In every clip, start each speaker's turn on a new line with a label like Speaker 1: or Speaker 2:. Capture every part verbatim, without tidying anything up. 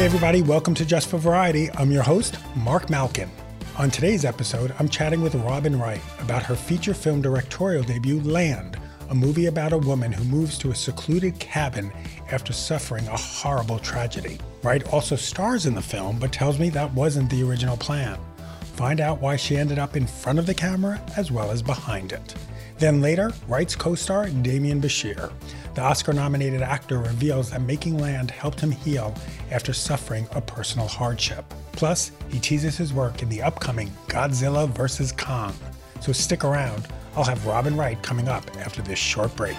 Speaker 1: Hey everybody, welcome to Just for Variety. I'm your host, Mark Malkin. On today's episode, I'm chatting with Robin Wright about her feature film directorial debut, Land, a movie about a woman who moves to a secluded cabin after suffering a horrible tragedy. Wright also stars in the film, but tells me that wasn't the original plan. Find out why she ended up in front of the camera as well as behind it. Then later, Wright's co-star, Demian Bichir. The Oscar-nominated actor reveals that making Land helped him heal after suffering a personal hardship. Plus, he teases his work in the upcoming Godzilla versus. Kong. So stick around. I'll have Robin Wright coming up after this short break.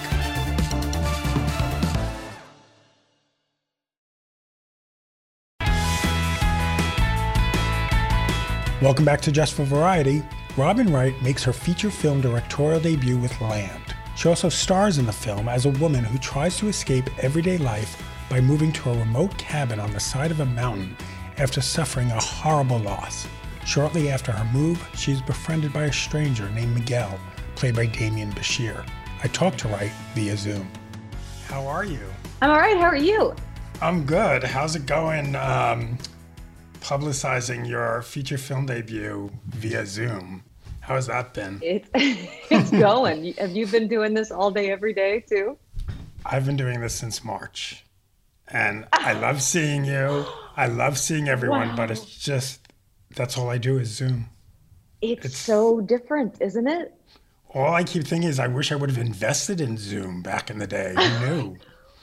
Speaker 1: Welcome back to Just for Variety. Robin Wright makes her feature film directorial debut with Land. She also stars in the film as a woman who tries to escape everyday life by moving to a remote cabin on the side of a mountain after suffering a horrible loss. Shortly after her move, she is befriended by a stranger named Miguel, played by Demian Bichir. I talked to Wright via Zoom. How are you?
Speaker 2: I'm all right. How are you?
Speaker 1: I'm good. How's it going um, publicizing your feature film debut via Zoom? How has that been?
Speaker 2: It's, it's going. Have you been doing this all day, every day, too?
Speaker 1: I've been doing this since March. And I love seeing you. I love seeing everyone, wow. But it's just, that's all I do is Zoom.
Speaker 2: It's, it's so different, isn't it?
Speaker 1: All I keep thinking is I wish I would have invested in Zoom back in the day. Who knew?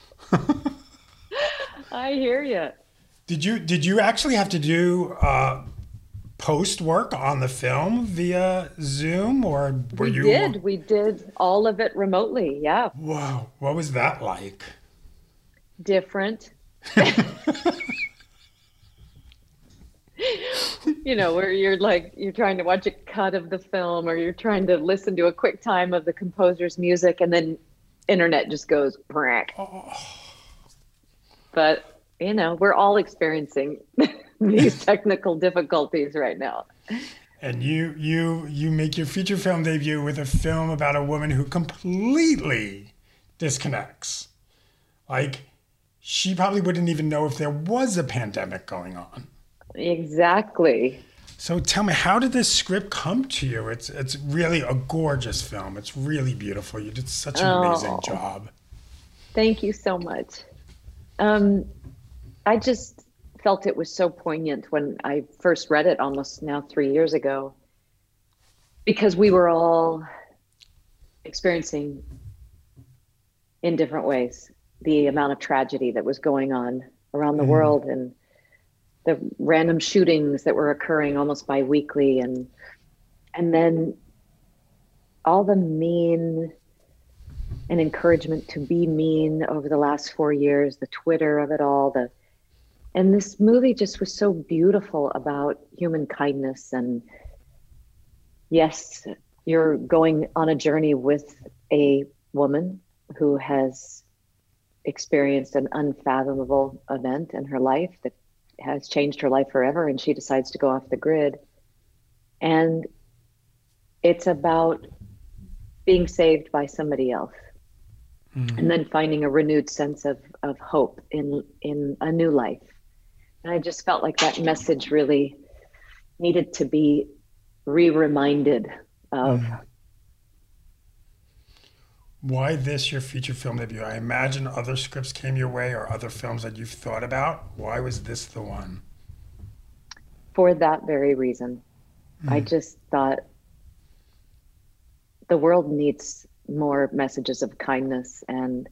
Speaker 2: I hear you.
Speaker 1: Did you, did you actually have to do... Uh, post work on the film via Zoom, or were
Speaker 2: we
Speaker 1: you?
Speaker 2: We did. We did all of it remotely. Yeah.
Speaker 1: Whoa. What was that like?
Speaker 2: Different. You know, where you're like, you're trying to watch a cut of the film, or you're trying to listen to a quick time of the composer's music, and then internet just goes brack. Oh. But, you know, we're all experiencing these technical difficulties right now.
Speaker 1: And you you you make your feature film debut with a film about a woman who completely disconnects. Like, she probably wouldn't even know if there was a pandemic going on.
Speaker 2: Exactly.
Speaker 1: So tell me, how did this script come to you? It's it's really a gorgeous film. It's really beautiful. You did such an
Speaker 2: oh,
Speaker 1: amazing job.
Speaker 2: Thank you so much. Um, I just felt it was so poignant when I first read it almost now three years ago, because we were all experiencing in different ways the amount of tragedy that was going on around the mm. world, and the random shootings that were occurring almost bi-weekly, and and then all the mean and encouragement to be mean over the last four years, the Twitter of it all, the And this movie just was so beautiful about human kindness. And yes, you're going on a journey with a woman who has experienced an unfathomable event in her life that has changed her life forever, and she decides to go off the grid. And it's about being saved by somebody else, mm-hmm. and then finding a renewed sense of, of hope in, in a new life. And I just felt like that message really needed to be re-reminded of.
Speaker 1: Mm. Why this, your feature film debut? I imagine other scripts came your way, or other films that you've thought about. Why was this the one?
Speaker 2: For that very reason. Mm. I just thought the world needs more messages of kindness, and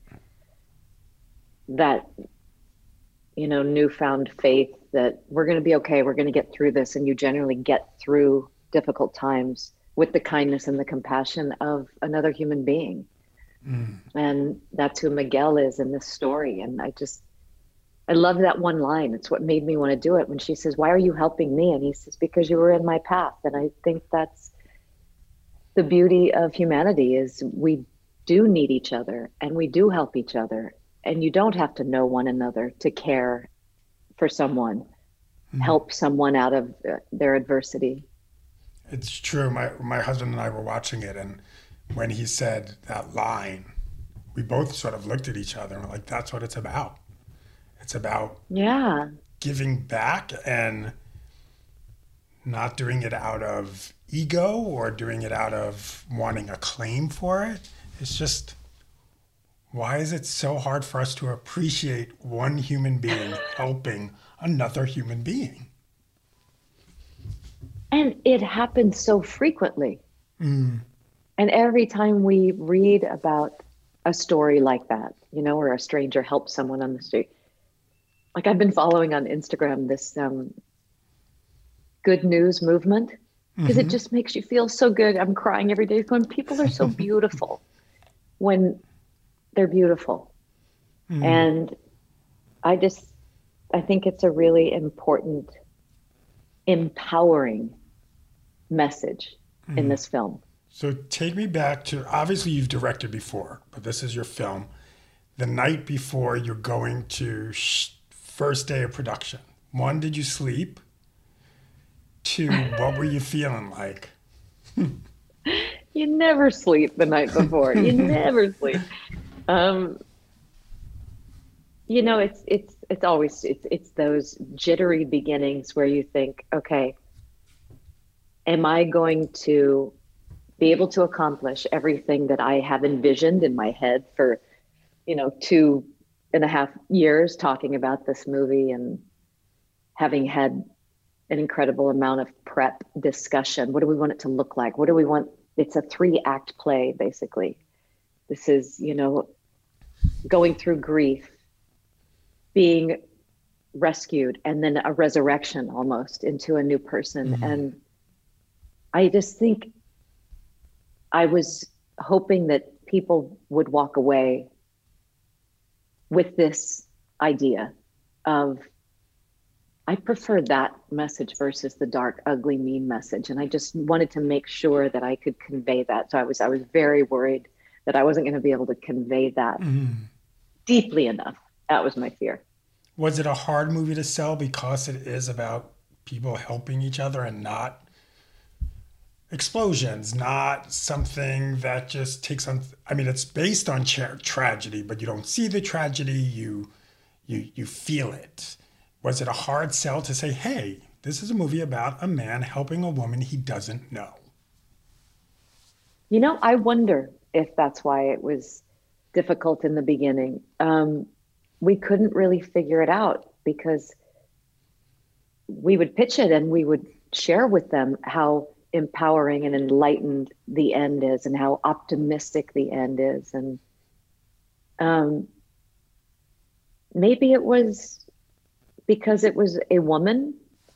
Speaker 2: that, you know, newfound faith that we're going to be okay, we're going to get through this. And you generally get through difficult times with the kindness and the compassion of another human being. Mm. And that's who Miguel is in this story. And I just, I love that one line. It's what made me want to do it, when she says, "Why are you helping me?" And he says, "Because you were in my path." And I think that's the beauty of humanity, is we do need each other, and we do help each other. And you don't have to know one another to care for someone, mm. help someone out of their adversity.
Speaker 1: It's true. My my husband and I were watching it, and when he said that line, we both sort of looked at each other and were like, that's what it's about. It's about
Speaker 2: yeah,
Speaker 1: giving back and not doing it out of ego or doing it out of wanting acclaim for it. It's just, why is it so hard for us to appreciate one human being helping another human being?
Speaker 2: And it happens so frequently.
Speaker 1: Mm.
Speaker 2: And every time we read about a story like that, you know, where a stranger helps someone on the street, like I've been following on Instagram this um, good news movement, because mm-hmm. it just makes you feel so good. I'm crying every day going, people are so beautiful when they're beautiful. Mm. And I just, I think it's a really important, empowering message mm. in this film.
Speaker 1: So take me back to, obviously you've directed before, but this is your film. The night before you're going to sh- first day of production. One, did you sleep? Two, what were you feeling like?
Speaker 2: You never sleep the night before. You never sleep. Um, you know, it's it's it's always it's it's those jittery beginnings where you think, okay, am I going to be able to accomplish everything that I have envisioned in my head for, you know, two and a half years talking about this movie and having had an incredible amount of prep discussion. What do we want it to look like? What do we want? It's a three act play, basically. This is, you know, going through grief, being rescued, and then a resurrection almost into a new person. Mm-hmm. And I just think I was hoping that people would walk away with this idea of, I prefer that message versus the dark, ugly, mean message. And I just wanted to make sure that I could convey that. So I was, I was very worried that I wasn't going to be able to convey that mm. deeply enough. That was my fear.
Speaker 1: Was it a hard movie to sell because it is about people helping each other and not explosions, not something that just takes on, I mean, it's based on tra- tragedy, but you don't see the tragedy, you, you, you feel it. Was it a hard sell to say, hey, this is a movie about a man helping a woman he doesn't know?
Speaker 2: You know, I wonder if that's why it was difficult in the beginning. Um, we couldn't really figure it out because we would pitch it and we would share with them how empowering and enlightened the end is and how optimistic the end is. And um, maybe it was because it was a woman,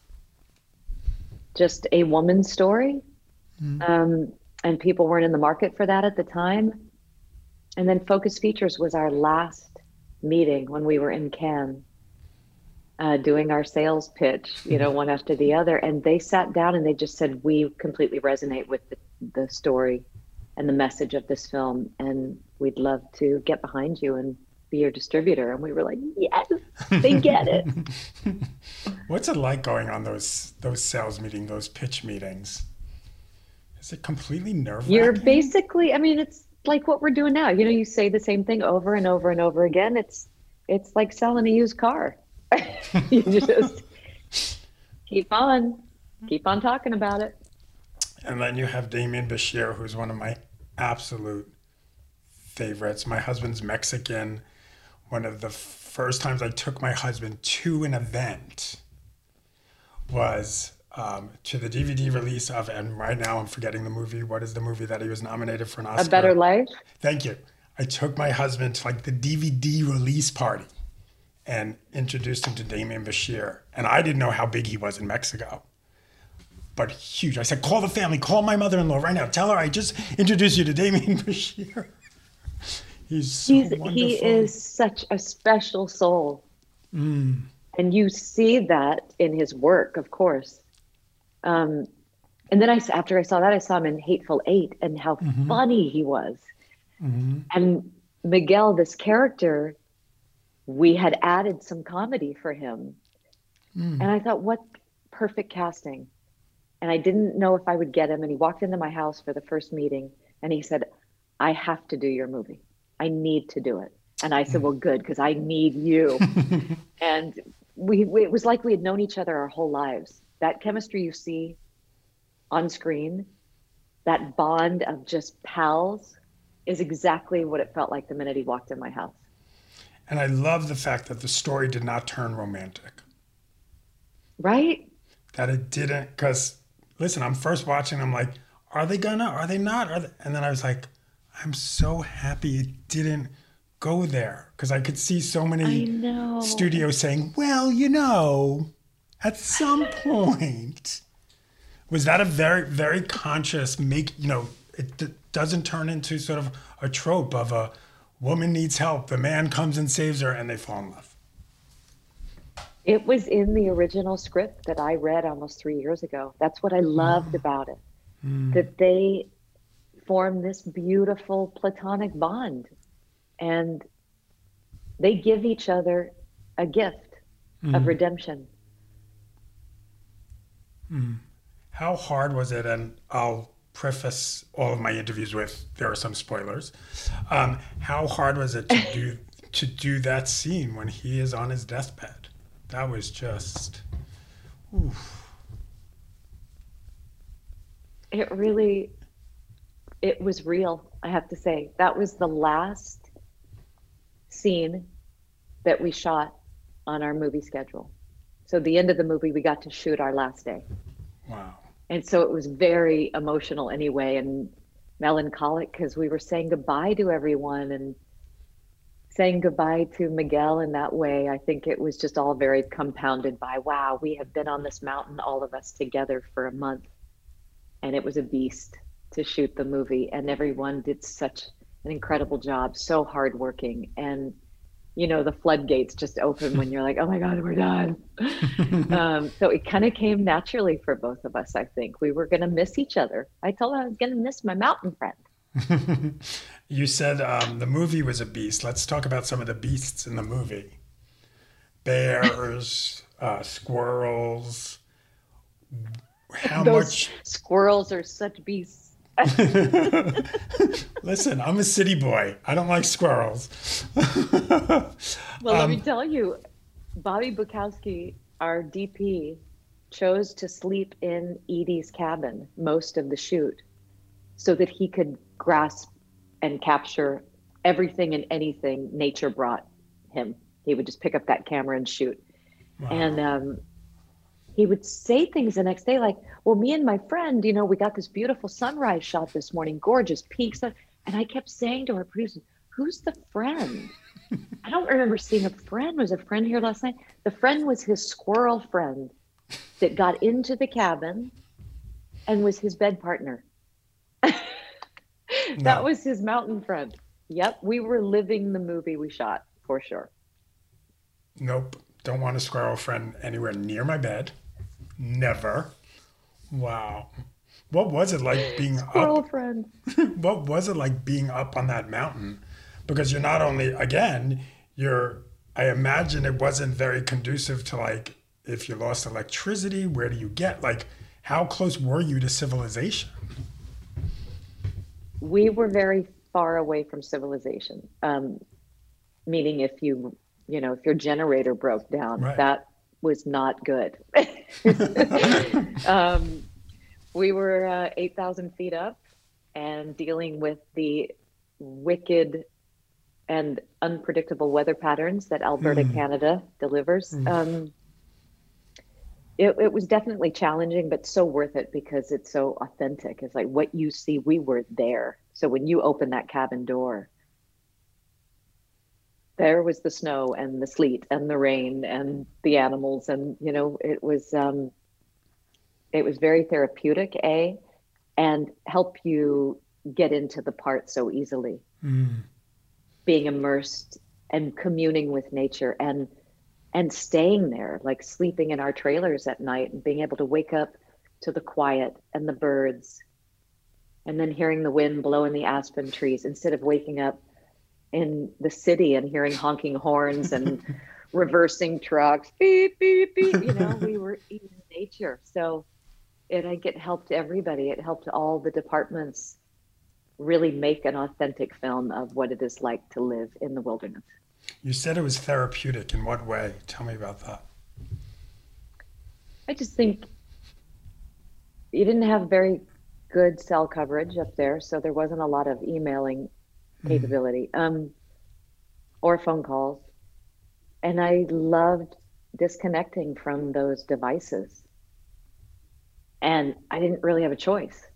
Speaker 2: just a woman's story. Mm-hmm. Um, and people weren't in the market for that at the time. And then Focus Features was our last meeting when we were in Cannes, uh, doing our sales pitch, you know, one after the other. And they sat down and they just said, we completely resonate with the, the story and the message of this film. And we'd love to get behind you and be your distributor. And we were like, yes, they get it.
Speaker 1: What's it like going on those those sales meetings, those pitch meetings? Is it completely nerve-wracking?
Speaker 2: You're basically, I mean, it's like what we're doing now. You know, you say the same thing over and over and over again. It's it's like selling a used car. You just keep on, keep on talking about it.
Speaker 1: And then you have Demian Bichir, who's one of my absolute favorites. My husband's Mexican. One of the first times I took my husband to an event was um, to the D V D release of, and right now I'm forgetting the movie. What is the movie that he was nominated for an Oscar?
Speaker 2: A Better Life?
Speaker 1: Thank you. I took my husband to like the D V D release party and introduced him to Demian Bichir. And I didn't know how big he was in Mexico, but huge. I said, call the family, call my mother-in-law right now. Tell her I just introduced you to Demian Bichir. He's so
Speaker 2: He's,
Speaker 1: wonderful.
Speaker 2: He is such a special soul. Mm. And you see that in his work, of course. Um, and then I, after I saw that, I saw him in Hateful Eight and how mm-hmm. funny he was. Mm-hmm. And Miguel, this character, we had added some comedy for him. Mm. And I thought, what perfect casting. And I didn't know if I would get him. And he walked into my house for the first meeting and he said, I have to do your movie. I need to do it. And I said, well, good, because I need you. And we, we it was like we had known each other our whole lives. That chemistry you see on screen, that bond of just pals, is exactly what it felt like the minute he walked in my house.
Speaker 1: And I love the fact that the story did not turn romantic.
Speaker 2: Right?
Speaker 1: That it didn't, because listen, I'm first watching, I'm like, are they gonna, are they not? Are they? And then I was like, I'm so happy it didn't go there, because I could see so many studios saying, well, you know, at some point. Was that a very, very conscious make, you know, it d- doesn't turn into sort of a trope of a woman needs help, the man comes and saves her, and they fall in love?
Speaker 2: It was in the original script that I read almost three years ago. That's what I loved mm. about it, mm. that they form this beautiful platonic bond, and they give each other a gift mm. of redemption.
Speaker 1: Mm. How hard was it? And I'll preface all of my interviews with, there are some spoilers. Um, how hard was it to do to do that scene when he is on his deathbed? That was just, oof.
Speaker 2: It really, it was real, I have to say. That was the last scene that we shot on our movie schedule. So the end of the movie, we got to shoot our last day.
Speaker 1: Wow.
Speaker 2: And so it was very emotional anyway, and melancholic, because we were saying goodbye to everyone and saying goodbye to Miguel in that way. I think it was just all very compounded by, wow, we have been on this mountain, all of us together, for a month. And it was a beast to shoot the movie. And everyone did such an incredible job, so hardworking. And you know, the floodgates just open when you're like, oh my God, we're done. um, so it kind of came naturally for both of us, I think. We were going to miss each other. I told her I was going to miss my mountain friend.
Speaker 1: You said um, the movie was a beast. Let's talk about some of the beasts in the movie. Bears, uh, squirrels. How
Speaker 2: Those
Speaker 1: much?
Speaker 2: Squirrels are such beasts.
Speaker 1: Listen, I'm a city boy. I don't like squirrels.
Speaker 2: Well, let
Speaker 1: um,
Speaker 2: me tell you, Bobby Bukowski, our D P, chose to sleep in Edie's cabin most of the shoot so that he could grasp and capture everything and anything nature brought him. He would just pick up that camera and shoot. Wow. And um, he would say things the next day like, well, me and my friend, you know, we got this beautiful sunrise shot this morning, gorgeous pink sun. And I kept saying to our producers, who's the friend? I don't remember seeing a friend. Was a friend here last night? The friend was his squirrel friend that got into the cabin and was his bed partner. That no. was his mountain friend. Yep, we were living the movie we shot, for sure.
Speaker 1: Nope, don't want a squirrel friend anywhere near my bed. Never. Wow. What was it like being
Speaker 2: Squirrel
Speaker 1: up?
Speaker 2: friend.
Speaker 1: What was it like being up on that mountain? Because you're not only, again, you're, I imagine it wasn't very conducive to, like, if you lost electricity, where do you get, like, how close were you to civilization?
Speaker 2: We were very far away from civilization. Um, meaning if you, you know, if your generator broke down, right. That was not good. um, we were uh, eight thousand feet up and dealing with the wicked and unpredictable weather patterns that Alberta, mm. Canada delivers. Mm. Um, it, it was definitely challenging, but so worth it because it's so authentic. It's like what you see, we were there. So when you open that cabin door, there was the snow and the sleet and the rain and the animals. And, you know, it was, um, it was very therapeutic, A, and help you get into the part so easily. Mm. Being immersed and communing with nature and, and staying there, like sleeping in our trailers at night and being able to wake up to the quiet and the birds and then hearing the wind blow in the aspen trees instead of waking up in the city and hearing honking horns and reversing trucks, beep, beep, beep. You know, we were in nature. So it, I think it helped everybody. It helped all the departments really make an authentic film of what it is like to live in the wilderness.
Speaker 1: You said it was therapeutic. In what way? Tell me about that.
Speaker 2: I just think you didn't have very good cell coverage up there, so there wasn't a lot of emailing
Speaker 1: Mm.
Speaker 2: capability, um, or phone calls. And I loved disconnecting from those devices. And I didn't really have a choice.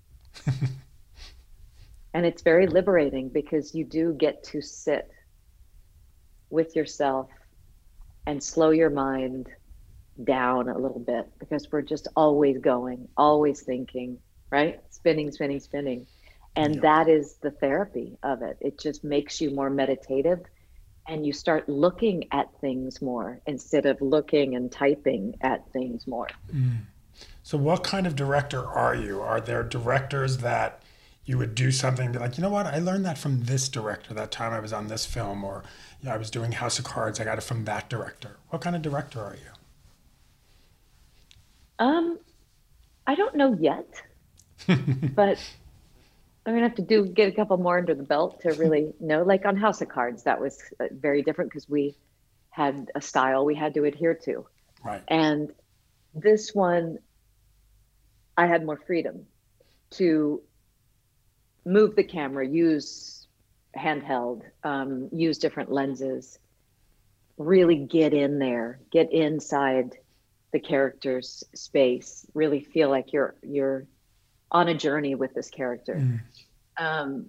Speaker 2: And it's very liberating because you do get to sit with yourself and slow your mind down a little bit because we're just always going, always thinking, right? Spinning, spinning, spinning. And
Speaker 1: Yep.
Speaker 2: that is the therapy of it. It just makes you more meditative and you start looking at things more instead of looking and typing at things more.
Speaker 1: Mm. So what kind of director are you? Are there directors that you would do something and be like, you know what, I learned that from this director that time I was on this film, or yeah, I was doing House of Cards, I got it from that director. What kind of director are
Speaker 2: Um, I don't know yet,
Speaker 1: you?
Speaker 2: but I'm gonna have to do get a couple more under the belt to really know. Like on House of Cards, that was uh, very different because we had a style we had to adhere to.
Speaker 1: Right.
Speaker 2: And this one, I had more freedom to move the camera, use handheld, um, use different lenses, really get in there, get inside the character's space, really feel like you're you're on a journey with this character.
Speaker 1: Mm.
Speaker 2: Um,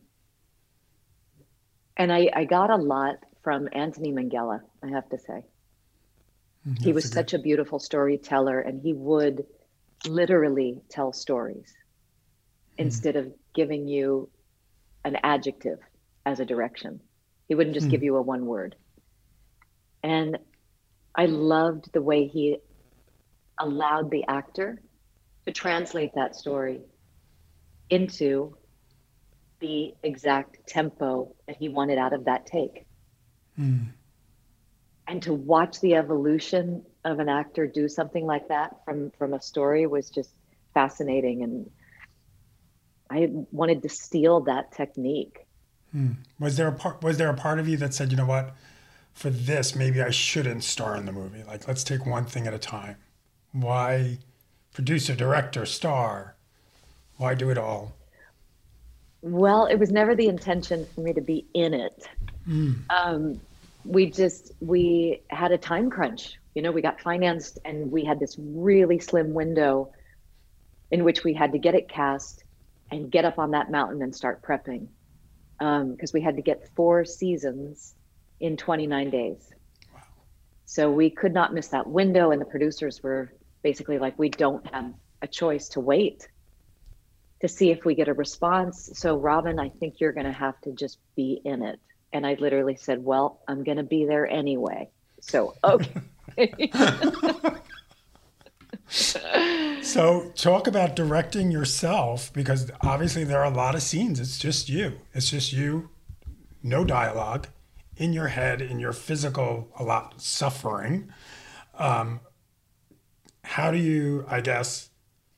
Speaker 2: and I, I got a lot from Anthony Minghella, I have to say.
Speaker 1: Mm,
Speaker 2: He
Speaker 1: that's
Speaker 2: was
Speaker 1: a good.
Speaker 2: such a beautiful storyteller, and he would literally tell stories
Speaker 1: Mm.
Speaker 2: instead of giving you an adjective as a direction. He wouldn't just
Speaker 1: Mm.
Speaker 2: give you a one word. And I loved the way he allowed the actor to translate that story into the exact tempo that he wanted out of that take.
Speaker 1: Mm.
Speaker 2: And to watch the evolution of an actor do something like that from from a story was just fascinating, and I wanted to steal that technique.
Speaker 1: Mm. Was there a part was there a part of you that said, you know what, for this maybe I shouldn't star in the movie? Like, let's take one thing at a time. Why producer, director, star? Why do it all?
Speaker 2: Well, it was never the intention for me to be in it.
Speaker 1: Mm.
Speaker 2: Um, we just we had a time crunch. You know, we got financed and we had this really slim window in which we had to get it cast and get up on that mountain and start prepping, because um, we had to get four seasons in twenty-nine days.
Speaker 1: Wow.
Speaker 2: So we could not miss that window, and the producers were basically like, we don't have a choice to wait to see if we get a response. So Robin, I think you're going to have to just be in it. And I literally said, well, I'm going to be there anyway. So, okay.
Speaker 1: So talk about directing yourself, because obviously there are a lot of scenes. It's just you. It's just you, no dialogue, in your head, in your physical, a lot suffering. Um, how do you, I guess,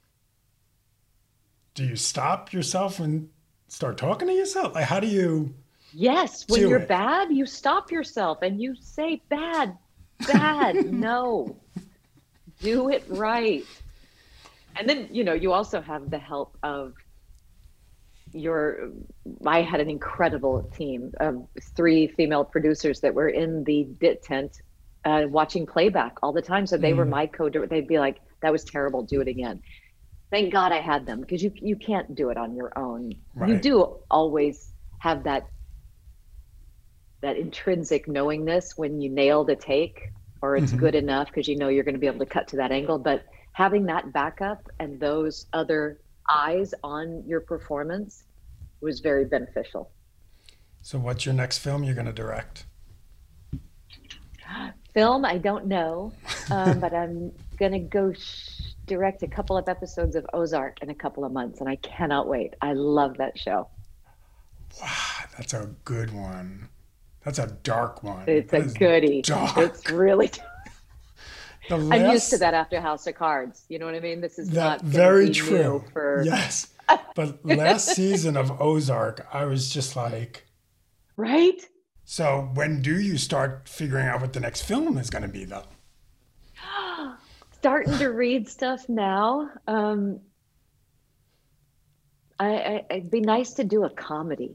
Speaker 1: do you stop yourself and start talking to yourself? Like, how do you
Speaker 2: Yes, when
Speaker 1: do
Speaker 2: you're
Speaker 1: it?
Speaker 2: bad, you stop yourself and you say, bad, bad, no, do it right. And then, you know, you also have the help of your, I had an incredible team of three female producers that were in the dit tent uh, watching playback all the time. So they were
Speaker 1: Mm,
Speaker 2: my co they'd be like, that was terrible, do it again. Thank God I had them, because you, you can't do it on your own. You
Speaker 1: right.
Speaker 2: do always have that that intrinsic knowingness when you nail the take or it's
Speaker 1: Hmm.
Speaker 2: good enough because you know you're going to be able to cut to that angle. But having that backup and those other eyes on your performance was very beneficial.
Speaker 1: So what's your next film you're going to direct?
Speaker 2: Film, I don't know, um, but I'm going to go sh- direct a couple of episodes of Ozark in a couple of months, and I cannot wait. I love that show.
Speaker 1: Wow, that's a good one. That's a dark one.
Speaker 2: It's
Speaker 1: That
Speaker 2: a
Speaker 1: is
Speaker 2: goodie. It's
Speaker 1: dark.
Speaker 2: really,
Speaker 1: The
Speaker 2: I'm used to
Speaker 1: last,
Speaker 2: that after House of Cards. You know what I mean? This is
Speaker 1: that
Speaker 2: not going to
Speaker 1: very
Speaker 2: be new
Speaker 1: true.
Speaker 2: for,
Speaker 1: Yes. But last season of Ozark, I was just like,
Speaker 2: right?
Speaker 1: so when do you start figuring out what the next film is going to be, though?
Speaker 2: starting to read stuff now. Um, I, I, it'd be nice to do a comedy.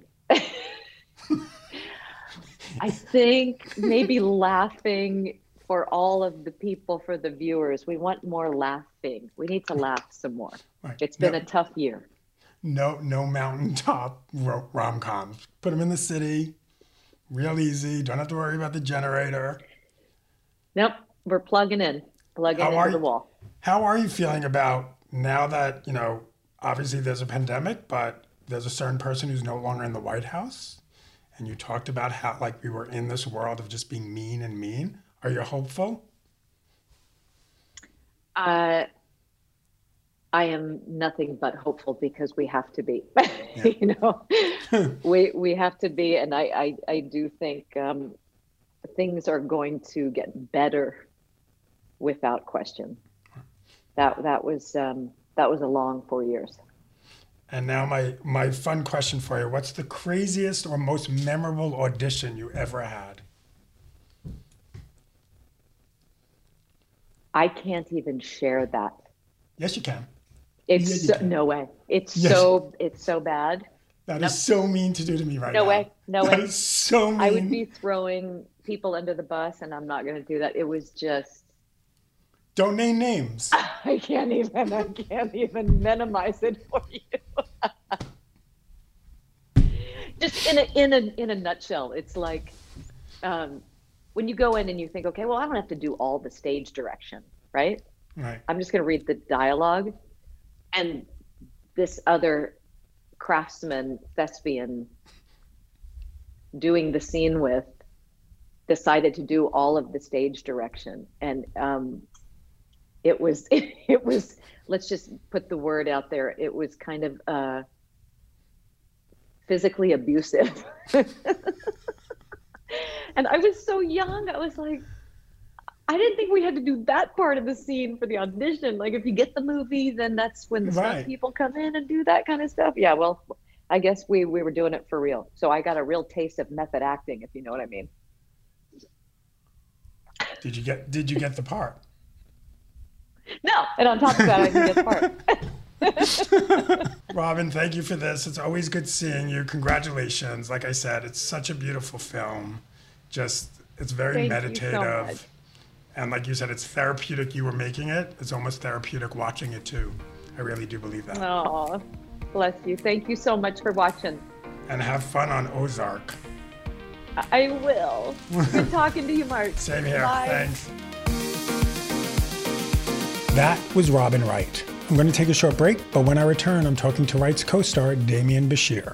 Speaker 2: I think maybe laughing for all of the people, for the viewers. We want more laughing. We need to laugh some more.
Speaker 1: Right.
Speaker 2: It's been
Speaker 1: no,
Speaker 2: a tough year.
Speaker 1: No, no mountaintop ro- rom-coms. Put them in the city, real easy. Don't have to worry about the generator.
Speaker 2: Nope, we're plugging in, plugging
Speaker 1: How
Speaker 2: into
Speaker 1: are
Speaker 2: the
Speaker 1: you,
Speaker 2: wall.
Speaker 1: How are you feeling about now that, you know, obviously there's a pandemic, but there's a certain person who's no longer in the White House? And you talked about how, like, we were in this world of just being mean and mean. Are you hopeful?
Speaker 2: Uh, I am nothing but hopeful because we have to be.
Speaker 1: Yeah.
Speaker 2: you know, we we have to be, and I I, I do think um, things are going to get better, without question. That that was um, that was a long four years.
Speaker 1: And now my, my fun question for you. What's the craziest or most memorable audition you ever had?
Speaker 2: I can't even share that.
Speaker 1: Yes, you can.
Speaker 2: It's
Speaker 1: Yeah, you
Speaker 2: so,
Speaker 1: can.
Speaker 2: no way. It's
Speaker 1: Yes.
Speaker 2: so it's so bad.
Speaker 1: That
Speaker 2: Nope.
Speaker 1: is so mean to do to me right
Speaker 2: No
Speaker 1: now.
Speaker 2: way. No
Speaker 1: That
Speaker 2: way.
Speaker 1: is so mean.
Speaker 2: I would be throwing people under the bus, and I'm not going to do that. It was just
Speaker 1: Don't name names.
Speaker 2: I can't even I can't even minimize it for you. Just in a in a in a nutshell, it's like um, when you go in and you think, okay, well, I don't have to do all the stage direction, right?
Speaker 1: Right.
Speaker 2: I'm just going to read the dialogue, and this other craftsman thespian doing the scene with decided to do all of the stage direction, and um, it was it was let's just put the word out there. It was kind of uh, physically abusive. And I was so young. I was like, I didn't think we had to do that part of the scene for the audition. Like, if you get the movie, then that's when the
Speaker 1: Right.
Speaker 2: stunt people come in and do that kind of stuff. Yeah, well, I guess we we were doing it for real. So I got a real taste of method acting, if you know what I mean.
Speaker 1: Did you get Did you get the part?
Speaker 2: No, and on top of that, I didn't get the part.
Speaker 1: Robin, thank you for this. It's always good seeing you. Congratulations. Like I said, it's such a beautiful film. Just, it's very
Speaker 2: Thank you so
Speaker 1: meditative.
Speaker 2: much.
Speaker 1: And like you said, it's therapeutic. You were making it. It's almost therapeutic watching it too. I really do believe that.
Speaker 2: Oh, bless you. Thank you so much for watching.
Speaker 1: And have fun on Ozark.
Speaker 2: I will. Good talking to you, Mark.
Speaker 1: Same here.
Speaker 2: Bye.
Speaker 1: Thanks. That was Robin Wright. I'm going to take a short break, but when I return, I'm talking to Wright's co-star, Demian Bichir.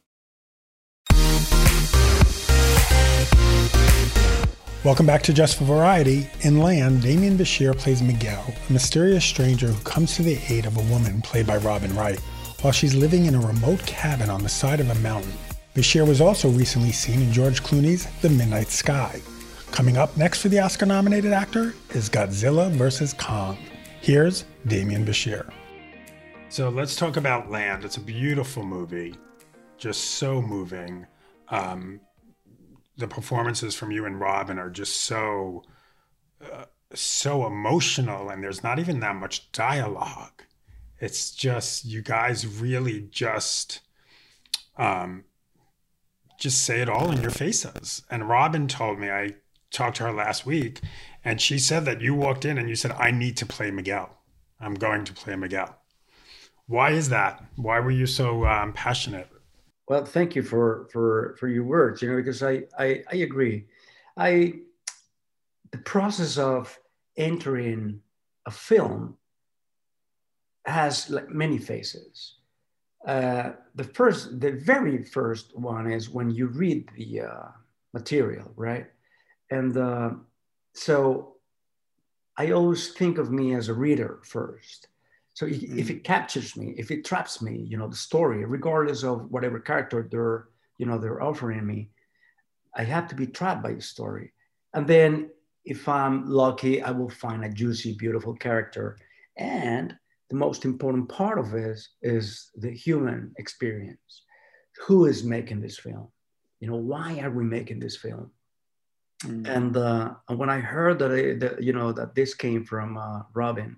Speaker 1: Welcome back to Just for Variety. In Land, Demian Bichir plays Miguel, a mysterious stranger who comes to the aid of a woman played by Robin Wright, while she's living in a remote cabin on the side of a mountain. Bichir was also recently seen in George Clooney's The Midnight Sky. Coming up next for the Oscar-nominated actor is Godzilla versus Kong. Here's Demian Bichir. So let's talk about Land. It's a beautiful movie, just so moving. Um, the performances from you and Robin are just so, uh, so emotional, and there's not even that much dialogue. It's just, you guys really just, um, just say it all in your faces. And Robin told me, I talked to her last week, and she said that you walked in and you said, I need to play Miguel. I'm going to play Miguel. Why is that? Why were you so um, passionate?
Speaker 3: Well, thank you for for for your words. You know, because I I, I agree. I the process of entering a film has like many phases. Uh, the first, the very first one is when you read the uh, material, right? And uh, so I always think of me as a reader first. So if, mm. if it captures me, if it traps me, you know, the story, regardless of whatever character they're, you know, they're offering me, I have to be trapped by the story. And then if I'm lucky, I will find a juicy, beautiful character. And the most important part of it is, is the human experience. Who is making this film? You know, why are we making this film? Mm. And uh, when I heard that, it, that, you know, that this came from uh, Robin,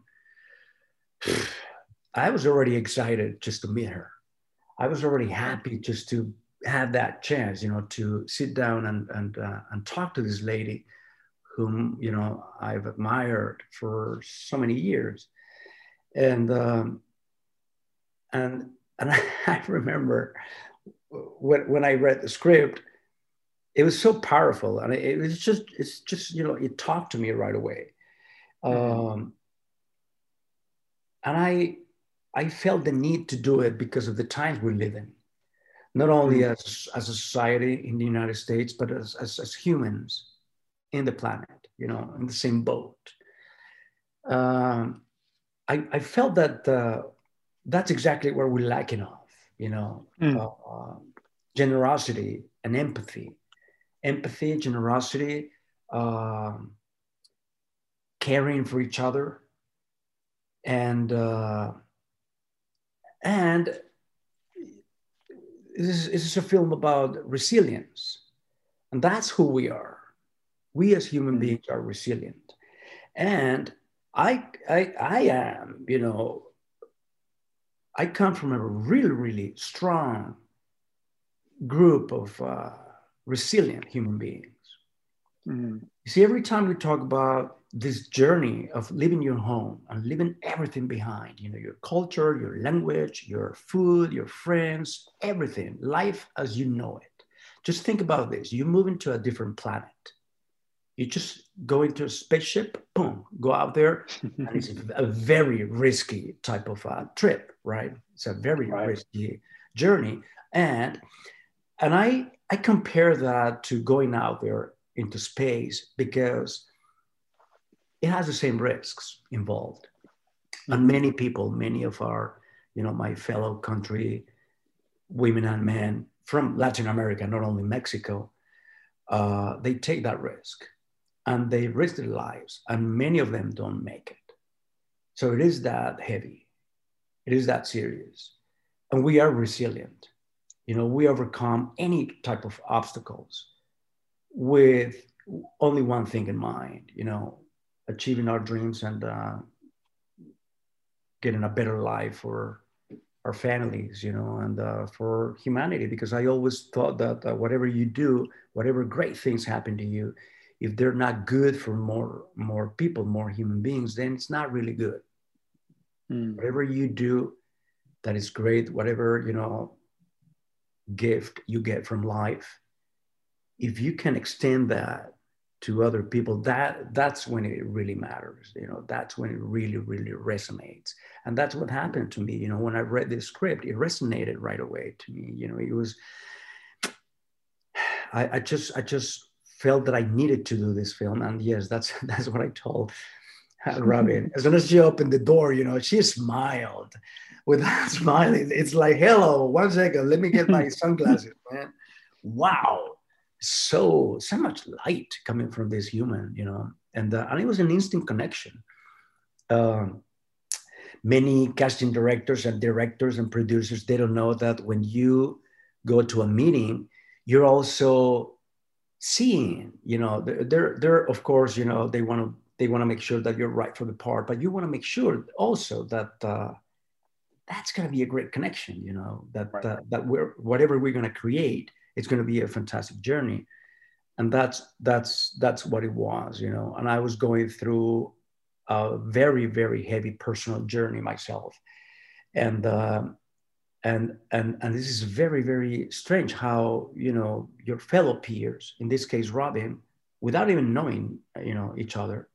Speaker 3: I was already excited just to meet her. I was already happy just to have that chance, you know, to sit down and and uh, and talk to this lady, whom you know I've admired for so many years, and um, and and I remember when when I read the script, it was so powerful, and it was just it's just you know it talked to me right away, mm-hmm. um, and I I felt the need to do it because of the times we live in, not only mm-hmm. as as a society in the United States, but as, as as humans in the planet, you know, in the same boat. Um, I I felt that uh, that's exactly where we're lacking of, you know, mm. uh, uh, generosity and empathy. Empathy, generosity, um, caring for each other, and uh, and this is, this is a film about resilience, and that's who we are. We as human beings are resilient, and I I I am, you know, I come from a really really strong group of uh, resilient human beings. Mm. You see, every time we talk about this journey of leaving your home and leaving everything behind, you know, your culture, your language, your food, your friends, everything, life as you know it. Just think about this. You move into a different planet. You just go into a spaceship, boom, go out there, and it's a very risky type of uh, trip, right? It's a very right. risky journey. And, and I, I compare that to going out there into space because it has the same risks involved. Mm-hmm. And many people, many of our, you know, my fellow country women and men from Latin America, not only Mexico, uh, they take that risk and they risk their lives, and many of them don't make it. So it is that heavy. It is that serious. And we are resilient. You know, we overcome any type of obstacles with only one thing in mind, you know, achieving our dreams and uh, getting a better life for our families, you know, and uh, for humanity. Because I always thought that uh, whatever you do, whatever great things happen to you, if they're not good for more, more people, more human beings, then it's not really good. Mm. Whatever you do that is great, whatever, you know, gift you get from life, if you can extend that to other people, that that's when it really matters. You know, that's when it really, really resonates. And that's what happened to me. You know, when I read this script, it resonated right away to me. You know, it was, I, I just, I just felt that I needed to do this film. And yes, that's, that's what I told Robin. As soon as she opened the door, you know, she smiled. With that smile, it's like, hello, one second, let me get my sunglasses, man. Wow. So, so much light coming from this human, you know, and, uh, and it was an instant connection. Um, many casting directors and directors and producers, they don't know that when you go to a meeting, you're also seeing, you know, they're, they're of course, you know, they want to, they want to make sure that you're right for the part, but you want to make sure also that uh, that's going to be a great connection, you know, that, right. uh, that we're, whatever we're going to create, it's going to be a fantastic journey. And that's, that's, that's what it was, you know, and I was going through a very, very heavy personal journey myself. And, uh, and, and, and this is very, very strange how, you know, your fellow peers, in this case, Robin, without even knowing, you know, each other,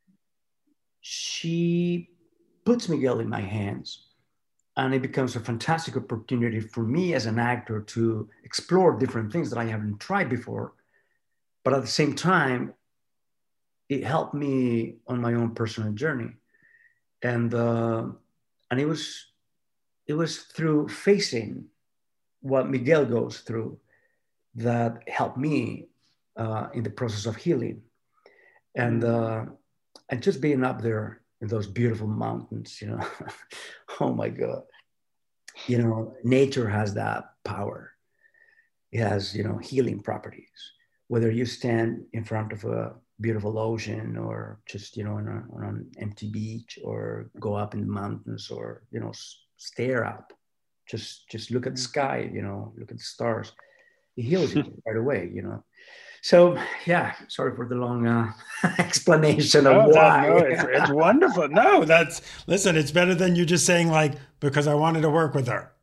Speaker 3: she puts Miguel in my hands. And it becomes a fantastic opportunity for me as an actor to explore different things that I haven't tried before. But at the same time, it helped me on my own personal journey. And, uh, and it was, it was through facing what Miguel goes through that helped me uh, in the process of healing. And, uh, and just being up there in those beautiful mountains, you know, oh my God. You know, nature has that power. It has, you know, healing properties. whether you stand in front of a beautiful ocean or just, you know, on, a, on an empty beach, or go up in the mountains, or, you know, stare up, just, just look at the sky, you know, look at the stars. It heals you right away, you know. So yeah, sorry for the long uh, explanation of
Speaker 1: No, that,
Speaker 3: why.
Speaker 1: no, it's, it's wonderful. No, that's, listen, it's better than you just saying like, because I wanted to work with her.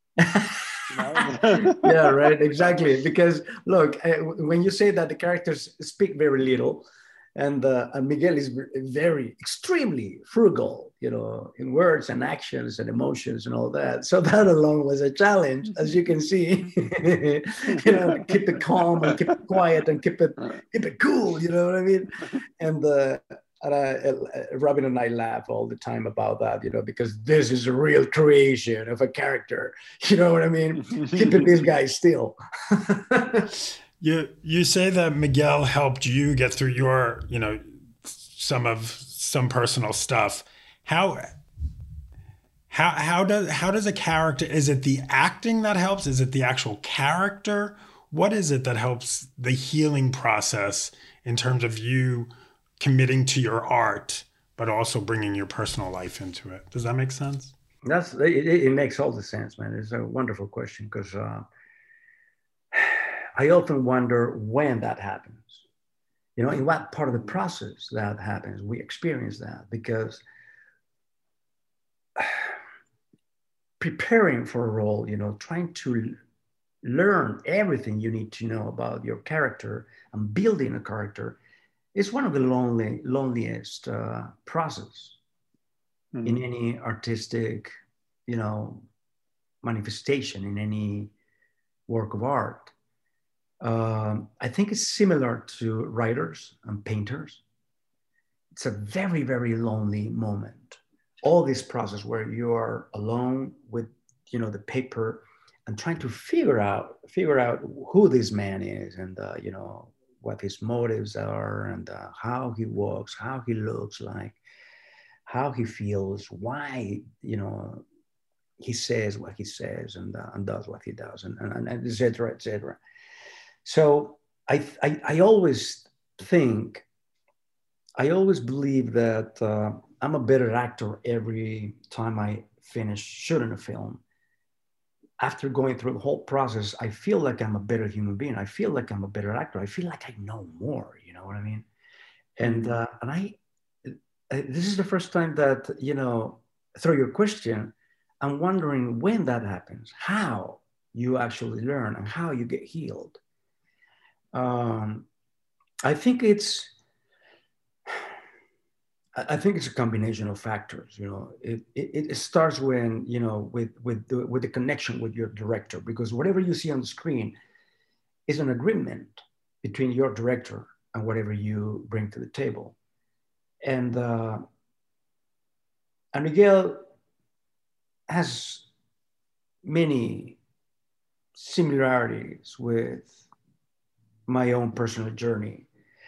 Speaker 3: Yeah, right, exactly. Because look, uh, when you say that the characters speak very little, and, uh, and Miguel is very extremely frugal, you know, in words and actions and emotions and all that. So that alone was a challenge, as you can see. You know, keep it calm and keep it quiet and keep it keep it cool. You know what I mean? And uh, and I, uh, Robin and I laugh all the time about that, you know, because this is a real creation of a character. You know what I mean? Keeping this guy still.
Speaker 1: You you say that Miguel helped you get through your, you know, some of some personal stuff. How how how does how does a character, is it the acting that helps? Is it the actual character? What is it that helps the healing process in terms of you committing to your art, but also bringing your personal life into it? Does that make sense?
Speaker 3: That's it, it makes all the sense, man. It's a wonderful question, because uh, I often wonder when that happens. You know, in what part of the process that happens, we experience that, because preparing for a role, you know, trying to learn everything you need to know about your character and building a character is one of the lonely, loneliest uh, process mm-hmm. in any artistic, you know, manifestation, in any work of art. Um, I think it's similar to writers and painters. It's a very, very lonely moment. All this process where you are alone with, you know, the paper and trying to figure out, figure out who this man is, and, uh, you know, what his motives are, and uh, how he walks, how he looks like, how he feels, why, you know, he says what he says, and, uh, and does what he does, and, and, and et cetera, et cetera. So I, I, I always think, I always believe that uh, I'm a better actor every time I finish shooting a film. After going through the whole process, I feel like I'm a better human being. I feel like I'm a better actor. I feel like I know more, you know what I mean? And, uh, and I, I, this is the first time that, you know, through your question, I'm wondering when that happens, how you actually learn and how you get healed. Um, I think it's, I think it's a combination of factors. You know, it, it, it starts when, you know, with, with, the, with the connection with your director, because whatever you see on the screen is an agreement between your director and whatever you bring to the table. And, uh, and Miguel has many similarities with my own personal journey.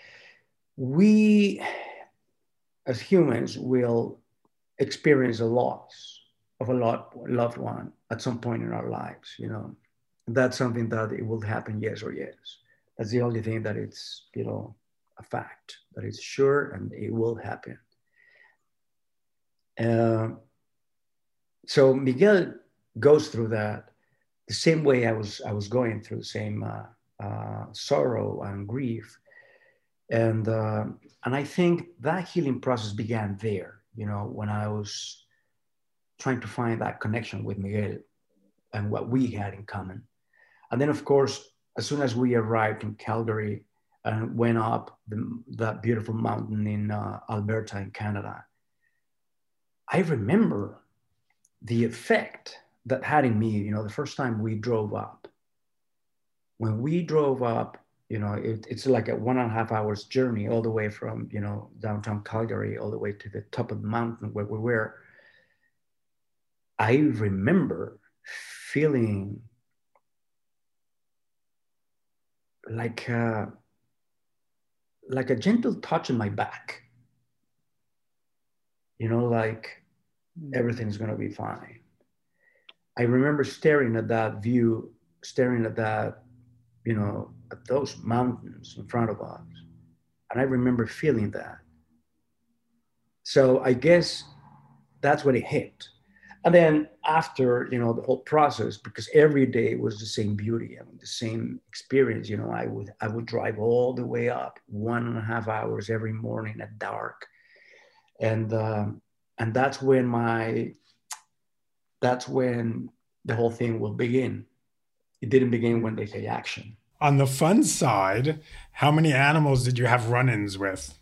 Speaker 3: We, as humans, will experience a loss of a loved one at some point in our lives, you know. That's something that it will happen, yes or yes. That's the only thing that it's, you know, a fact, that it's sure and it will happen. Uh, so Miguel goes through that the same way I was, I was going through the same uh, uh, sorrow and grief. And, uh, and I think that healing process began there, you know, when I was trying to find that connection with Miguel and what we had in common. And then, of course, as soon as we arrived in Calgary and went up the, that beautiful mountain in uh, Alberta in Canada, I remember the effect that had in me, you know, the first time we drove up. When we drove up, you know, it, it's like a one and a half hours journey all the way from, you know, downtown Calgary, all the way to the top of the mountain where we were. I remember feeling like a, like a gentle touch in my back. You know, like everything's gonna be fine. I remember staring at that view, staring at that you know, at those mountains in front of us. And I remember feeling that. So I guess that's when it hit. And then after, you know, the whole process, because every day was the same beauty and the same experience, you know, I would I would drive all the way up one and a half hours every morning at dark. And um, and that's when my that's when the whole thing will begin. It didn't begin when they say action.
Speaker 1: On the fun side, how many animals did you have run-ins with?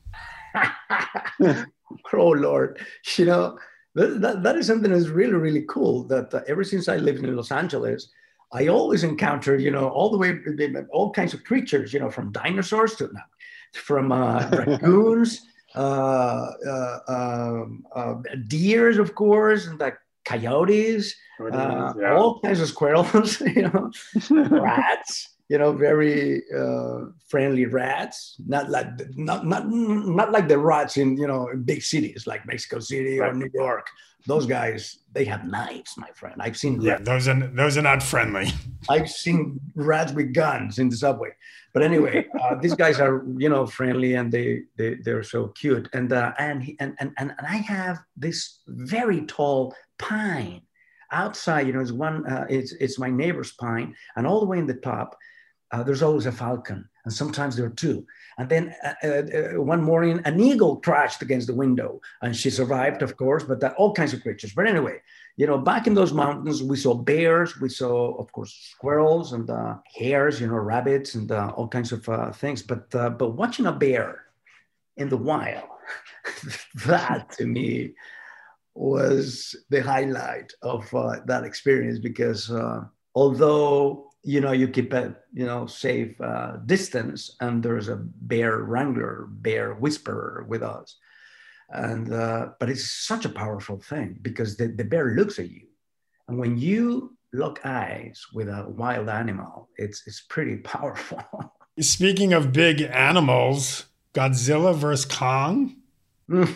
Speaker 3: Oh Lord, you know, that, that, that is something that's really, really cool. That uh, ever since I lived in Los Angeles, I always encountered, you know, all the way, all kinds of creatures, you know, from dinosaurs to, from uh, raccoons, uh, uh, um, uh, deers, of course, and like coyotes, uh, yeah. all kinds of squirrels, you know, rats. You know, very uh, friendly rats, not like not not not like the rats in, you know, big cities like Mexico City or New York. Those guys, they have knives, my friend. I've seen
Speaker 1: yeah,
Speaker 3: rats.
Speaker 1: those are those are not friendly.
Speaker 3: I've seen rats with guns in the subway. But anyway, uh, these guys are, you know, friendly, and they they they're so cute. And uh, and, he, and and and I have this very tall pine outside. You know, it's one. Uh, it's it's my neighbor's pine, and all the way in the top. Uh, there's always a falcon, and sometimes there are two. And then uh, uh, one morning, an eagle crashed against the window, and she survived, of course, but that, all kinds of creatures. But anyway, you know, back in those mountains, we saw bears, we saw, of course, squirrels and uh, hares, you know, rabbits and uh, all kinds of uh, things. But, uh, but watching a bear in the wild, that to me was the highlight of uh, that experience, because uh, although you know, you keep a, you know, safe uh, distance, and there's a bear wrangler, bear whisperer with us. And, uh, but it's such a powerful thing, because the, the bear looks at you. And when you lock eyes with a wild animal, it's, it's pretty powerful.
Speaker 1: Speaking of big animals, Godzilla versus Kong?
Speaker 3: You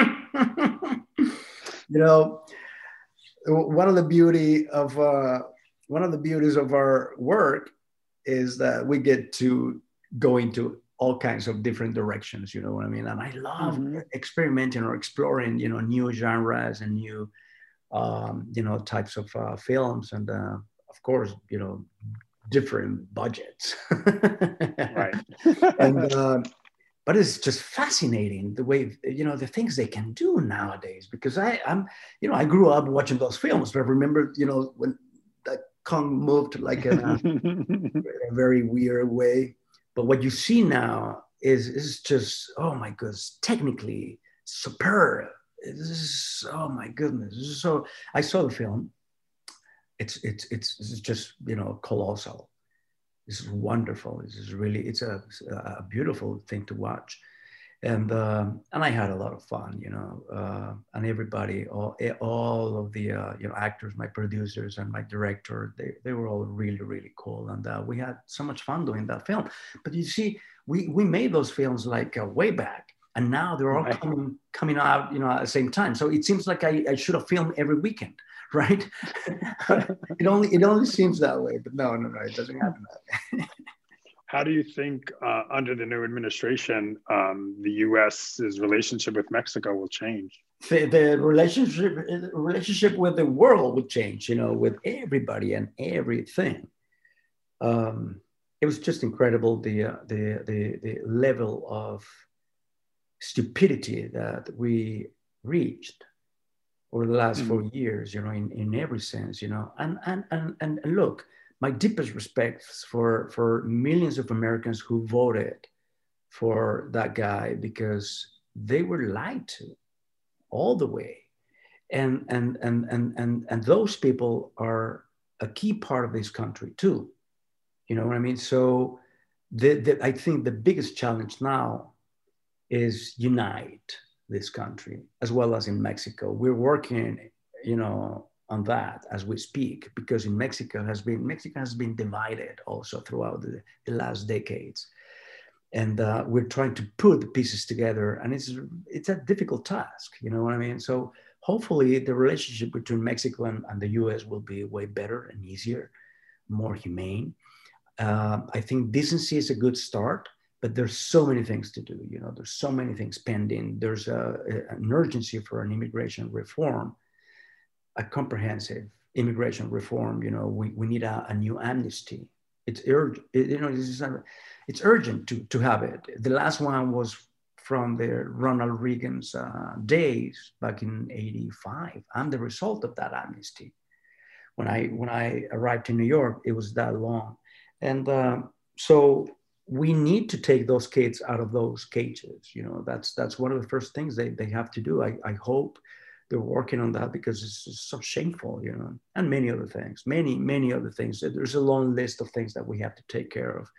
Speaker 3: know, one of the beauty of, uh, One of the beauties of our work is that we get to go into all kinds of different directions, you know what I mean? And I love mm-hmm. experimenting or exploring, you know, new genres and new, um, you know, types of uh, films. And uh, of course, you know, different budgets.
Speaker 1: Right.
Speaker 3: and, uh, but it's just fascinating the way, you know, the things they can do nowadays, because I, I'm, you know, I grew up watching those films, but I remember, you know, when that Kong moved like in a, a very weird way. But what you see now is, is just, oh my goodness, technically superb. This is, oh my goodness. This is so, I saw the film. It's, it's, it's, it's just, you know, colossal. This is wonderful. This is really, it's a, a beautiful thing to watch. And um, and I had a lot of fun, you know, uh, and everybody, all all of the uh, you know, actors, my producers and my director, they they were all really, really cool, and uh, we had so much fun doing that film. But you see, we we made those films like uh, way back, and now they're all right. coming coming out, you know, at the same time. So it seems like I, I should have filmed every weekend, right? it only it only seems that way, but no, no, no, it doesn't happen that way.
Speaker 4: How do you think uh, under the new administration, um, the U S's relationship with Mexico will change?
Speaker 3: The, the relationship relationship with the world would change, you know, with everybody and everything. Um, it was just incredible, the, uh, the, the, the level of stupidity that we reached over the last mm-hmm. four years, you know, in, in every sense, you know, and, and, and, and look, my deepest respects for, for millions of Americans who voted for that guy, because they were lied to all the way. And, and, and, and, and, and those people are a key part of this country too. You know what I mean? So the, the, I think the biggest challenge now is unite this country, as well as in Mexico. We're working, you know, on that as we speak, because in Mexico has been, Mexico has been divided also throughout the, the last decades. And uh, we're trying to put the pieces together, and it's, it's a difficult task, you know what I mean? So hopefully the relationship between Mexico and, and the U S will be way better and easier, more humane. Uh, I think decency is a good start, but there's so many things to do. You know, there's so many things pending. There's a, a, an urgency for an immigration reform, a comprehensive immigration reform. You know, we, we need a, a new amnesty. It's urgent. It, you know, it's, it's urgent to, to have it. The last one was from the Ronald Reagan's uh, days back in eighty-five. I'm the result of that amnesty. When I when I arrived in New York, it was that long. And uh, so we need to take those kids out of those cages. You know, that's that's one of the first things they, they have to do. I, I hope they're working on that, because it's just so shameful, you know, and many other things, many, many other things. There's a long list of things that we have to take care of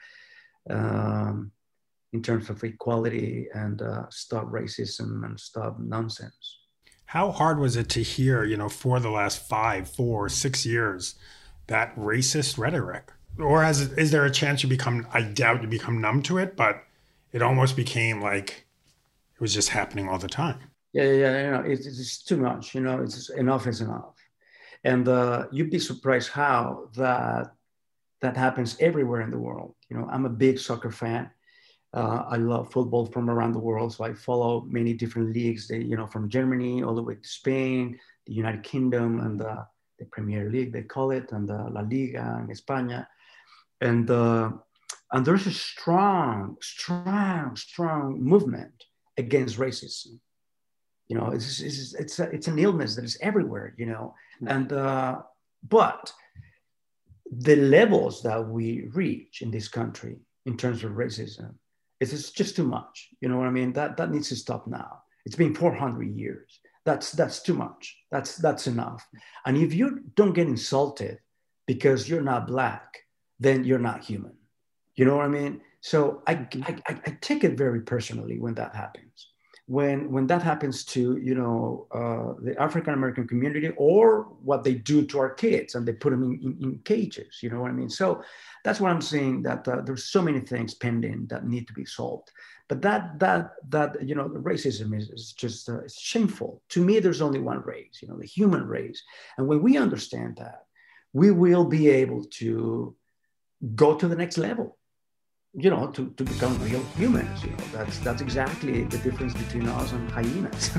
Speaker 3: um, in terms of equality and uh, stop racism and stop nonsense.
Speaker 1: How hard was it to hear, you know, for the last five, four, six years, that racist rhetoric? Or has, is there a chance you become, I doubt you become numb to it, but it almost became like it was just happening all the time?
Speaker 3: Yeah, yeah, yeah. You know, it's, it's too much. You know, it's just, enough is enough. And uh, you'd be surprised how that that happens everywhere in the world. You know, I'm a big soccer fan. Uh, I love football from around the world, so I follow many different leagues. They, you know, from Germany all the way to Spain, the United Kingdom, and the, the Premier League they call it, and the La Liga in España. And uh, and there's a strong, strong, strong movement against racism. You know, it's it's it's, a, it's an illness that is everywhere. You know, and uh, but the levels that we reach in this country in terms of racism, it's, it's just too much. You know what I mean? That that needs to stop now. It's been four hundred years. That's that's too much. That's that's enough. And if you don't get insulted because you're not Black, then you're not human. You know what I mean? So I, I, I take it very personally when that happens. When, when that happens to, you know, uh, the African-American community, or what they do to our kids and they put them in, in, in cages, you know what I mean? So that's what I'm saying, that uh, there's so many things pending that need to be solved. But that, that, that you know, the racism is, is just uh, it's shameful. To me, there's only one race, you know, the human race. And when we understand that, we will be able to go to the next level, you know, to, to become real humans. You know, that's that's exactly the difference between us and hyenas.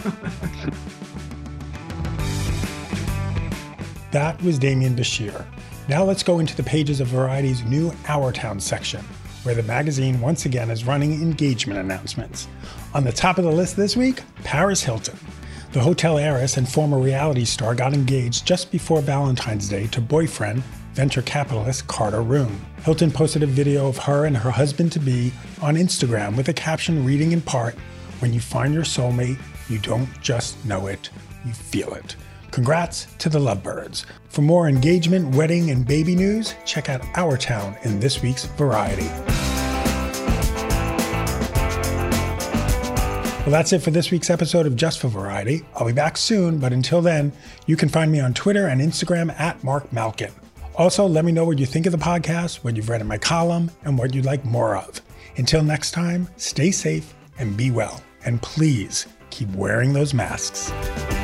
Speaker 1: That was Damian Bashir. Now let's go into the pages of Variety's new Our Town section, where the magazine once again is running engagement announcements. On the top of the list this week, Paris Hilton. The hotel heiress and former reality star got engaged just before Valentine's Day to boyfriend, venture capitalist Carter Room. Hilton posted a video of her and her husband-to-be on Instagram with a caption reading in part, "When you find your soulmate, you don't just know it, you feel it." Congrats to the Lovebirds. For more engagement, wedding, and baby news, check out Our Town in this week's Variety. Well, that's it for this week's episode of Just for Variety. I'll be back soon, but until then, you can find me on Twitter and Instagram at Mark Malkin. Also, let me know what you think of the podcast, what you've read in my column, and what you'd like more of. Until next time, stay safe and be well. And please keep wearing those masks.